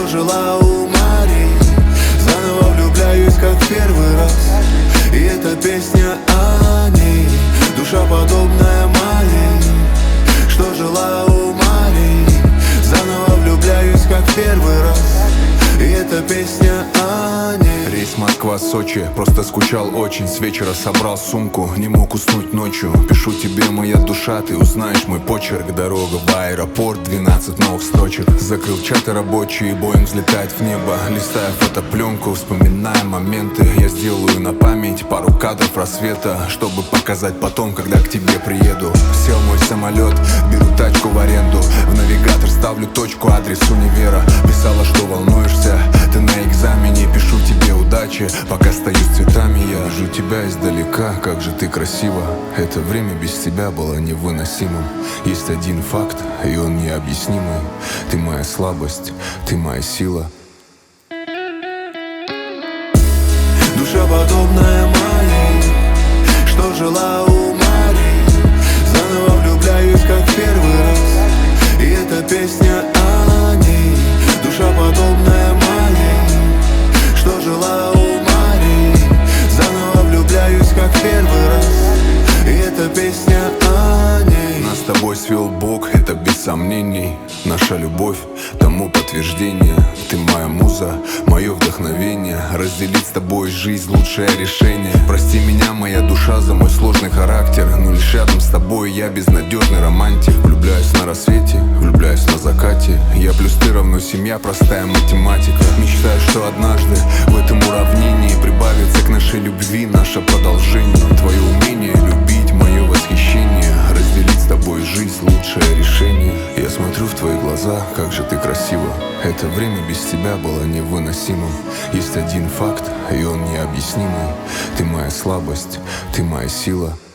жила у Марии. Заново влюбляюсь, как в первый раз. И эта песня о ней, душа подобная моей, что жила у Марии. Заново влюбляюсь, как в первый раз. И эта песня о ней. Рейс Москва-Сочи, просто скучал очень. С вечера собрал сумку, не мог уснуть ночью. Пишу тебе, моя душа, ты узнаешь мой почерк. Дорога в аэропорт, 12 новых строчек. Закрыл чаты рабочие, Боинг взлетает в небо. Листая фотопленку, вспоминая моменты. Я сделаю на память пару кадров рассвета, чтобы показать потом, когда к тебе приеду. Сел мой самолет, беру тачку в аренду. В навигатор ставлю точку, адрес универа. Писала, что волнуешься, ты на экзамене. Пишу тебе удачи, пока стою с цветами. Я вижу тебя издалека, как же ты красива. Это время без тебя было невыносимым. Есть один факт, и он необъяснимый. Ты моя слабость, ты моя сила. Душа подобная моей, что жила у Марии. Заново влюбляюсь, как в первый раз. И эта песня о ней, душа подобная моей, что жила у Марии. Заново влюбляюсь, как в первый раз. И эта песня о ней. Нас с тобой свел Бог, это без сомнений. Наша любовь тому подтверждение. Ты моя муза, мое вдохновение. Разделить с тобой жизнь — лучшее решение. Прости меня, моя душа, за мой сложный характер. Но лишь рядом с тобой я безнадежный романтик. Влюбляюсь на рассвете, влюбляюсь на закате. Я плюс ты равно семья, простая математика. Мечтаю, что однажды в этом уравнении прибавится к нашей любви наше продолжение. Твое умение любить, мое восхищение. Разделить с тобой жизнь — лучшее решение. Я смотрю в твои глаза, как же ты красива. Это время без тебя было невыносимым. Есть один факт, и он необъяснимый. Ты моя слабость, ты моя сила.